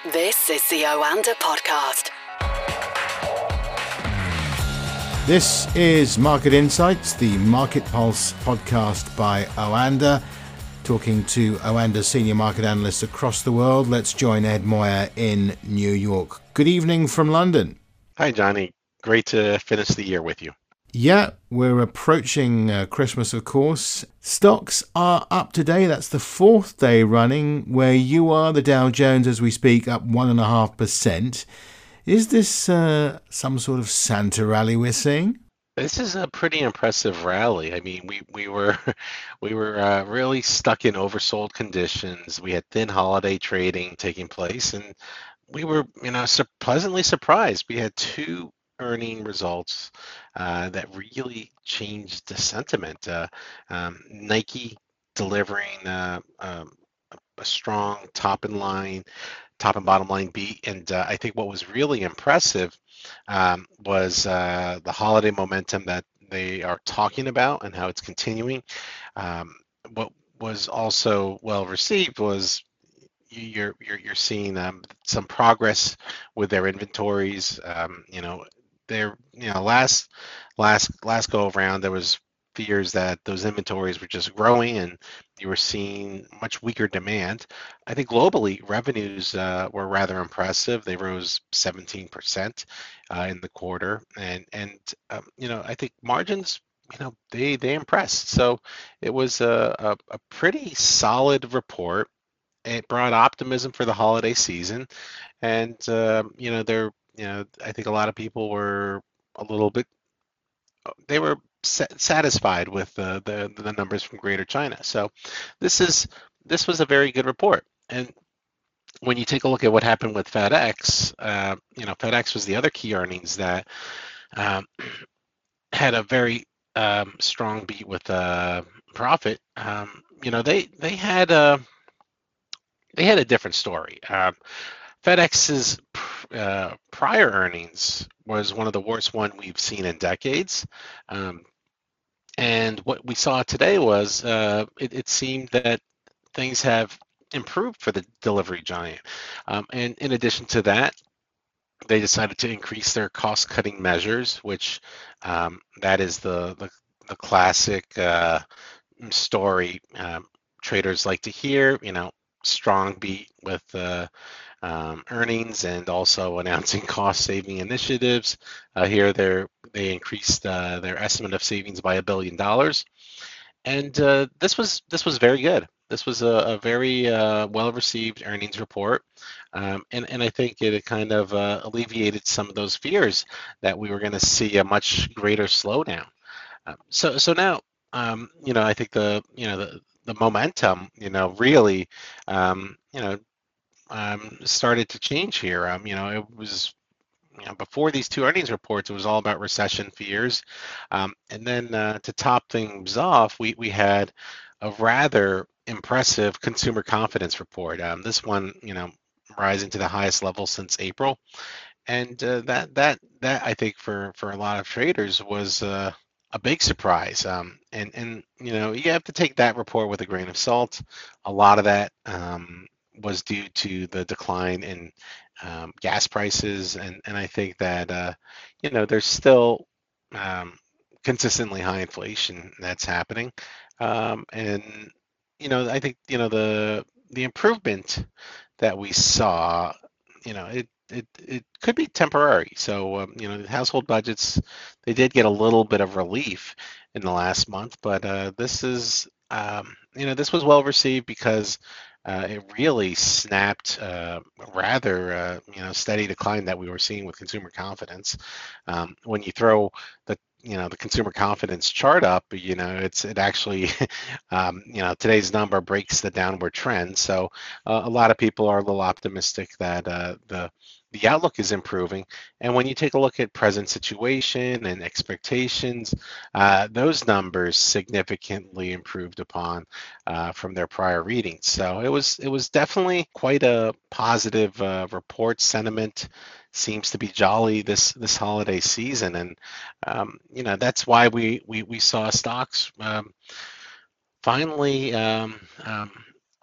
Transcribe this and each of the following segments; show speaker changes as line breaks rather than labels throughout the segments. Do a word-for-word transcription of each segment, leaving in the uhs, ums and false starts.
This is the Oanda Podcast.
This is Market Insights, the Market Pulse podcast by Oanda, talking to Oanda's senior market analysts across the world. Let's join Ed Moyer in New York. Good evening from London.
Hi, Johnny. Great to finish the year with you.
Yeah, we're approaching uh, Christmas, of course. Stocks are up today. That's the fourth day running where you are. The Dow Jones, as we speak, up one point five percent. Is this uh, some sort of Santa rally we're seeing?
This is a pretty impressive rally. I mean, we we were we were uh, really stuck in oversold conditions. We had thin holiday trading taking place, and we were, you know, su- pleasantly surprised. We had two earning results uh, that really changed the sentiment. Uh, um, Nike delivering uh, um, a strong top and line, top and bottom line beat, and uh, I think what was really impressive um, was uh, the holiday momentum that they are talking about and how it's continuing. Um, what was also well received was you're you're you're seeing um, some progress with their inventories. Um, you know, they're you know last last last go around there was fears that those inventories were just growing and you were seeing much weaker demand. I think globally revenues uh, were rather impressive. They rose seventeen percent uh, in the quarter, and and um, you know I think margins, you know they they impressed. So it was a a, a pretty solid report. It brought optimism for the holiday season, and um, you know, there, you know, I think a lot of people were a little bit, they were sa- satisfied with the, the the numbers from Greater China. So this is this was a very good report. And when you take a look at what happened with FedEx, uh, you know, FedEx was the other key earnings that um, had a very um, strong beat with uh, profit. Um, you know, they they had a they had a different story. Um, FedEx's uh, prior earnings was one of the worst one we've seen in decades. Um, and what we saw today was uh, it, it seemed that things have improved for the delivery giant. Um, and in addition to that, they decided to increase their cost-cutting measures, which um, that is the the, the classic uh, story um, traders like to hear. You know, strong beat with uh, um, earnings and also announcing cost-saving initiatives. Uh, here, they they increased uh, their estimate of savings by a billion dollars, and uh, this was this was very good. This was a, a very uh, well-received earnings report, um, and and I think it kind of uh, alleviated some of those fears that we were going to see a much greater slowdown. Um, so so now, um, you know, I think the you know the the momentum, you know, really, um, you know, um, started to change here. Um, you know, it was, you know, before these two earnings reports, it was all about recession fears, um, and then uh, to top things off, we we had a rather impressive consumer confidence report. Um, this one, you know, rising to the highest level since April, and uh, that that that I think for for a lot of traders was uh, a big surprise. Um, and and you know you have to take that report with a grain of salt. A lot of that um, was due to the decline in um, gas prices, and and I think that uh, you know there's still um, consistently high inflation that's happening, um, and you know I think you know the the improvement that we saw, you know, it it it could be temporary. So, um, you know, the household budgets, they did get a little bit of relief in the last month, but uh, this is, um, you know, this was well received because uh, it really snapped uh, rather, uh, you know, steady decline that we were seeing with consumer confidence. Um, when you throw the you know the consumer confidence chart up, you know it's it actually um, you know today's number breaks the downward trend. So uh, a lot of people are a little optimistic that uh, the the outlook is improving. And when you take a look at present situation and expectations, uh, those numbers significantly improved upon uh, from their prior readings. So it was it was definitely quite a positive uh, report. Sentiment seems to be jolly this this holiday season, and um, you know that's why we we we saw stocks um, finally um, um,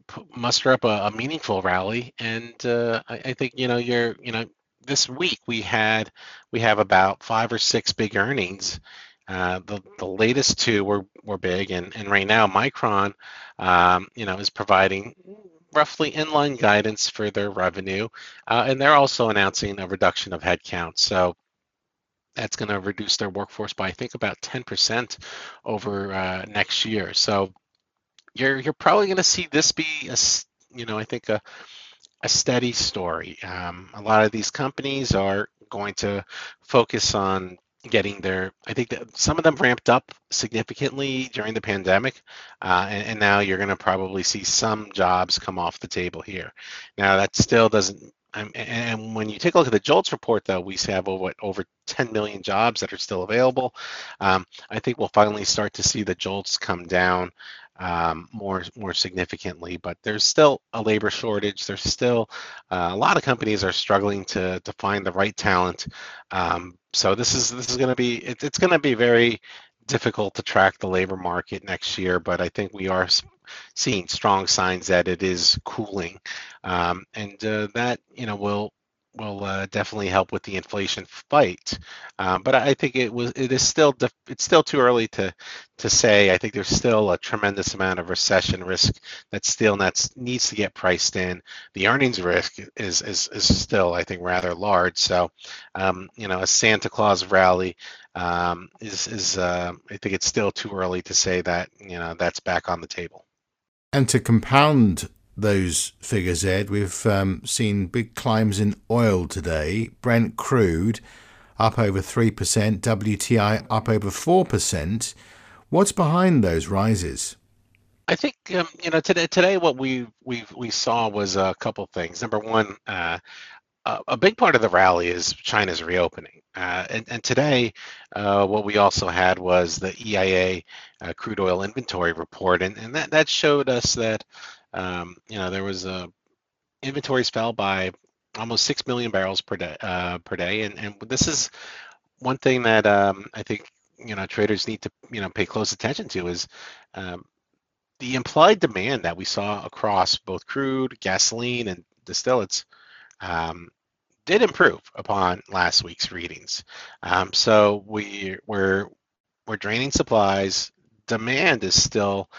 p- muster up a, a meaningful rally. And uh, I, I think you know you're you know this week we had we have about five or six big earnings. Uh, the the latest two were were big, and and right now Micron, um, you know, is providing roughly inline guidance for their revenue, uh, and they're also announcing a reduction of headcount. So that's going to reduce their workforce by I think about ten percent over uh, next year. So you're you're probably going to see this be a you know I think a a steady story. Um, a lot of these companies are going to focus on getting their, I think that some of them ramped up significantly during the pandemic, uh, and, and now you're going to probably see some jobs come off the table here. Now, that still doesn't, um, and when you take a look at the JOLTS report, though, we have over, over ten million jobs that are still available. Um, I think we'll finally start to see the JOLTS come down um, more more significantly, but there's still a labor shortage. There's still uh, a lot of companies are struggling to to find the right talent. Um, so this is this is going to be it, it's going to be very difficult to track the labor market next year. But I think we are seeing strong signs that it is cooling, um, and uh, that you know will will uh, definitely help with the inflation fight. Um, but I think it was it is still it's still too early to to say. I think there's still a tremendous amount of recession risk that still needs needs to get priced in. The earnings risk is is, is still I think rather large. So um, you know a Santa Claus rally um, is is uh, I think it's still too early to say that you know that's back on the table.
And to compound those figures, Ed, we've um, seen big climbs in oil today. Brent crude up over three percent, W T I up over four percent. What's behind those rises?
I think um, you know today. Today, what we we we saw was a couple things. Number one, uh, a, a big part of the rally is China's reopening, uh, and and today, uh, what we also had was the E I A uh, crude oil inventory report, and and that that showed us that um, you know there was a inventories fell by almost six million barrels per day uh, per day, and and this is one thing that um, I think you know traders need to you know pay close attention to is um, the implied demand that we saw across both crude, gasoline, and distillates um, did improve upon last week's readings. Um, so we we're we're draining supplies. Demand is still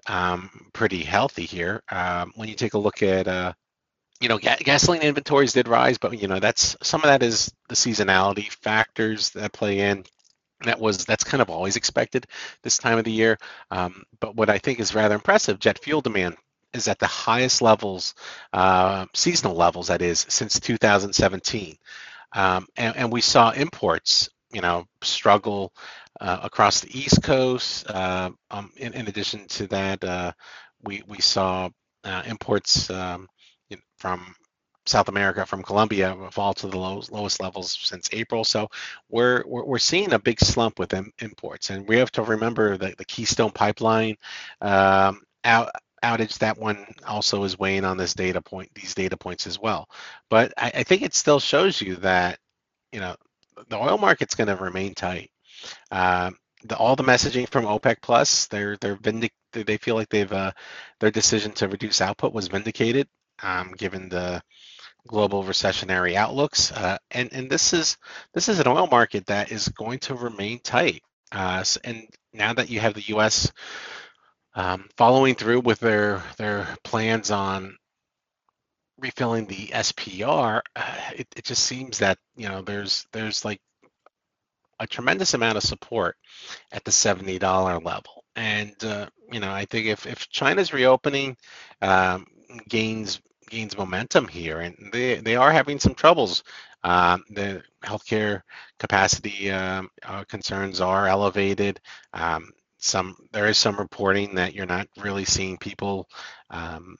um, pretty healthy here. Um, when you take a look at uh, you know, ga- gasoline inventories did rise, but you know that's some of that is the seasonality factors that play in. That was that's kind of always expected this time of the year. Um, but what I think is rather impressive, jet fuel demand is at the highest levels, uh, seasonal levels, that is, since two thousand seventeen. Um, and, and we saw imports, you know, struggle uh, across the East Coast. Uh, um, in, in addition to that, uh, we we saw uh, imports um, you know, from South America, from Colombia, fall to the lowest, lowest levels since April. So we're, we're we're seeing a big slump with im- imports, and we have to remember that the Keystone Pipeline um, out, outage, that one also is weighing on this data point, these data points as well. But I, I think it still shows you that you know the oil market's going to remain tight. Um, the, all the messaging from OPEC Plus, they're they're vindic- they feel like they've uh, their decision to reduce output was vindicated, um, given the global recessionary outlooks, uh, and and this is this is an oil market that is going to remain tight. Uh, and now that you have the U S um, following through with their their plans on refilling the S P R, uh, it, it just seems that you know there's there's like a tremendous amount of support at the seventy dollar level. And uh, you know I think if if China's reopening um, gains gains momentum here, and they they are having some troubles. Um, the healthcare capacity um, uh, concerns are elevated. Um, some there is some reporting that you're not really seeing people um,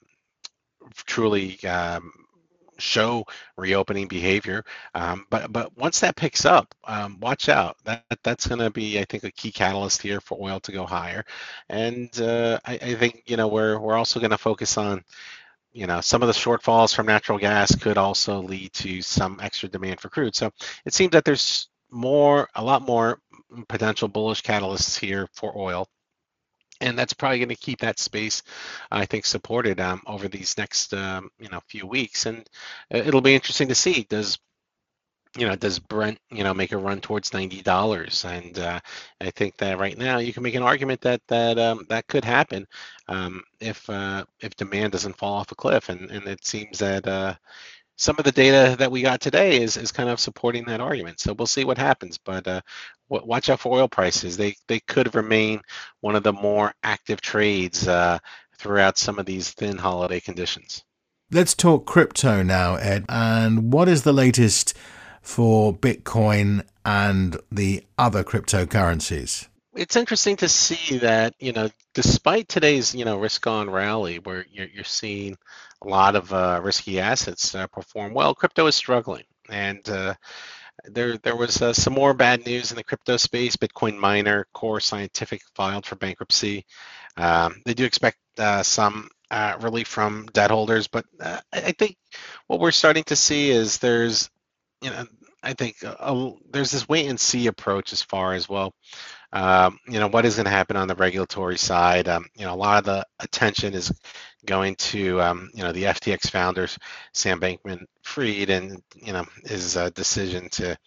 truly um, show reopening behavior. Um, but but once that picks up, um, watch out. That that's going to be, I think, a key catalyst here for oil to go higher. And uh, I, I think you know we're we're also going to focus on you know some of the shortfalls from natural gas could also lead to some extra demand for crude. So it seems that there's more, a lot more potential bullish catalysts here for oil. And that's probably going to keep that space, I think, supported um, over these next um, you know few weeks. And uh, it'll be interesting to see, does you know does Brent you know make a run towards ninety dollars? And uh, I think that right now you can make an argument that that um, that could happen um, if uh, if demand doesn't fall off a cliff. And and it seems that uh, some of the data that we got today is is kind of supporting that argument. So we'll see what happens. But uh, w- watch out for oil prices. They they could remain one of the more active trades uh, throughout some of these thin holiday conditions.
Let's talk crypto now, Ed. And what is the latest for Bitcoin and the other cryptocurrencies?
It's interesting to see that, you know, despite today's, you know, risk-on rally, where you're, you're seeing a lot of uh, risky assets uh, perform well, crypto is struggling. And uh, there, there was uh, some more bad news in the crypto space. Bitcoin miner Core Scientific filed for bankruptcy. Um, they do expect uh, some uh, relief from debt holders, but uh, I I think what we're starting to see is there's, you know, I think a, a- there's this wait and see approach as far as, well, um, you know, what is going to happen on the regulatory side? Um, you know, a lot of the attention is going to, um, you know, the F T X founders, Sam Bankman-Fried, and you know, his uh, decision to,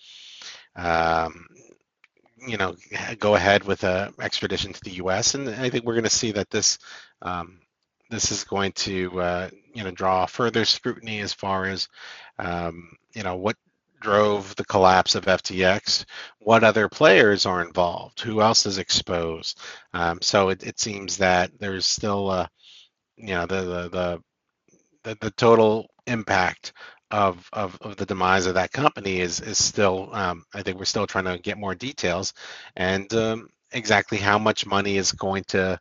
um, you know, go ahead with a extradition to the U S. And I think we're going to see that this, um, this is going to, uh, you know, draw further scrutiny as far as, um, you know, what drove the collapse of F T X, what other players are involved, who else is exposed. Um, so it, it seems that there's still, uh, you know, the, the the the the total impact of, of of the demise of that company is is still, um, I think we're still trying to get more details, and um, exactly how much money is going to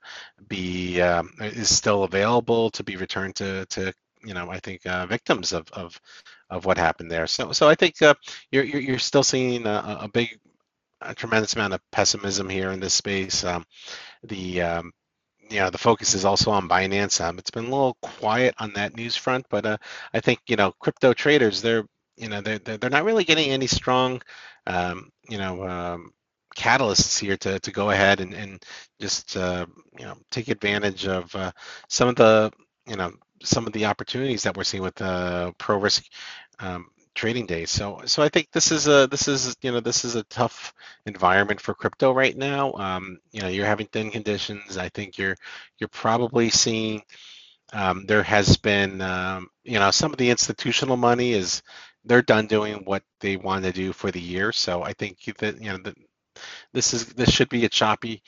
be, um, is still available to be returned to to you know I think uh, victims of, of of what happened there. So so I think uh, you're, you're you're still seeing a, a big, a tremendous amount of pessimism here in this space. Um, the um, you know, the focus is also on Binance. Um, it's been a little quiet on that news front, but uh, I think, you know, crypto traders, they're, you know, they're, they're they're not really getting any strong, um, you know, um, catalysts here to, to go ahead and, and just, uh, you know, take advantage of uh, some of the, you know, some of the opportunities that we're seeing with uh, pro risk um, trading days. So, so I think this is a, this is, you know, this is a tough environment for crypto right now. Um, you know, you're having thin conditions. I think you're you're probably seeing, um, there has been, um, you know, some of the institutional money is, they're done doing what they want to do for the year. So I think that, you know, that this is this should be a choppy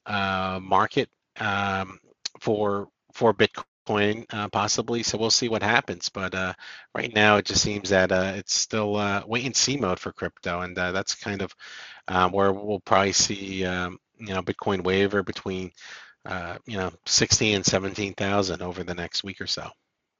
uh, market, um, for for Bitcoin, uh, possibly. So we'll see what happens. But uh, right now, it just seems that uh, it's still uh, wait and see mode for crypto, and uh, that's kind of um, where we'll probably see, um, you know, Bitcoin waver between, uh, you know, sixteen and seventeen thousand over the next week or so.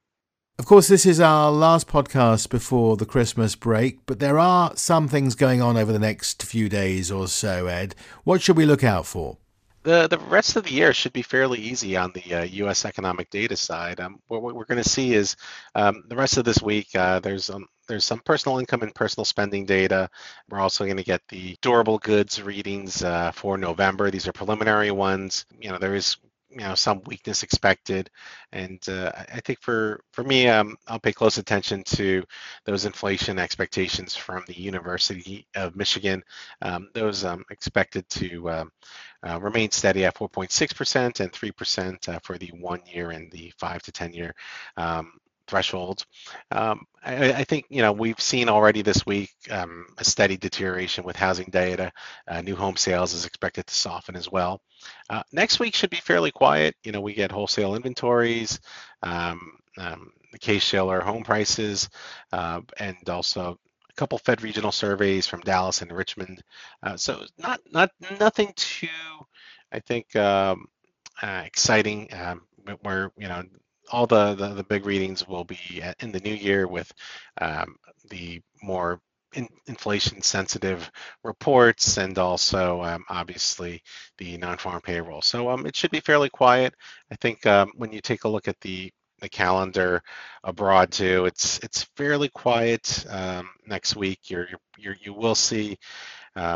Of course, this is our last podcast before the Christmas break, but there are some things going on over the next few days or so, Ed. What should we look out for?
The the rest of the year should be fairly easy on the uh, U S economic data side. Um, what, what we're going to see is, um, the rest of this week, uh, there's um, there's some personal income and personal spending data. We're also going to get the durable goods readings uh, for November. These are preliminary ones. You know, there is, you know, some weakness expected, and uh, I I think for for me, um, I'll pay close attention to those inflation expectations from the University of Michigan. Um, those um, expected to um, uh, remain steady at four point six percent and three percent uh, for the one year and the five to ten year um, thresholds. Um, I, I think, you know, we've seen already this week um, a steady deterioration with housing data. Uh, new home sales is expected to soften as well. Uh, next week should be fairly quiet. You know, we get wholesale inventories, um, um, the Case-Shiller home prices, uh, and also a couple Fed regional surveys from Dallas and Richmond. Uh, so not not nothing too, I think, um, uh, exciting. Um, where, you know, all the, the the big readings will be at- in the new year with um, the more in, inflation sensitive reports, and also um, obviously the non-farm payroll. So um, it should be fairly quiet. I think um, when you take a look at the the calendar abroad too, it's it's fairly quiet um, next week. You're, you're you will see, um,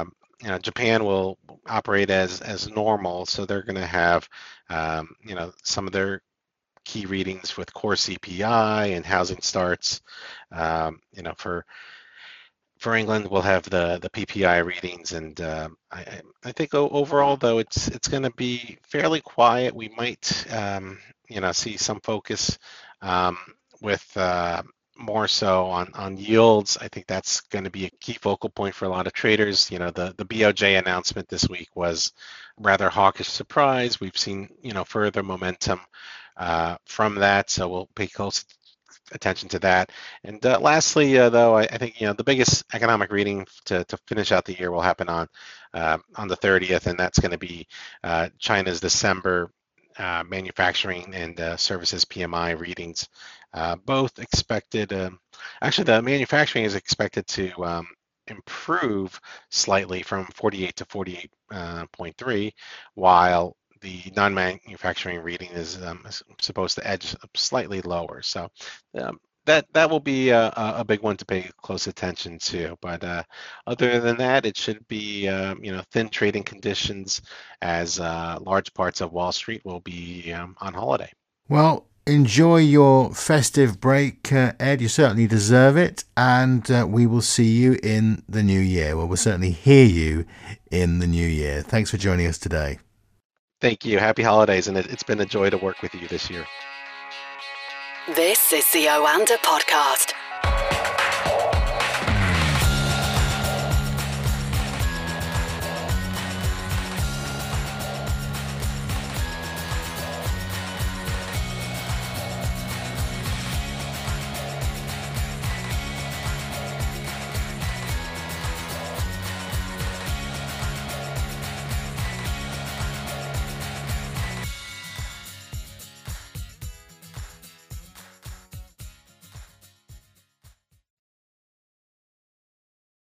you know, Japan will operate as as normal, so they're going to have, um, you know, some of their key readings with core C P I and housing starts. Um, you know, for for England, we'll have the the P P I readings, and uh, I I think overall though it's it's going to be fairly quiet. We might um, you know see some focus um, with uh, more so on on yields. I think that's going to be a key focal point for a lot of traders. You know, the the B O J announcement this week was rather hawkish surprise. We've seen you know further momentum uh, from that, so we'll pay close attention to that. And uh, lastly, uh, though, I, I think you know the biggest economic reading to, to finish out the year will happen on uh, on the thirtieth, and that's going to be uh, China's December uh, manufacturing and uh, services P M I readings. Uh, both expected. Um, actually, the manufacturing is expected to um, improve slightly from forty-eight to forty-eight point three, while the non-manufacturing reading is um, supposed to edge slightly lower. So um, that that will be a, a big one to pay close attention to. But uh, other than that, it should be uh, you know thin trading conditions as uh, large parts of Wall Street will be um, on holiday.
Well, enjoy your festive break, uh, Ed. You certainly deserve it. And uh, we will see you in the new year. Well, we'll certainly hear you in the new year. Thanks for joining us today.
Thank you. Happy holidays, and it, it's been a joy to work with you this year.
This is the Oanda Podcast.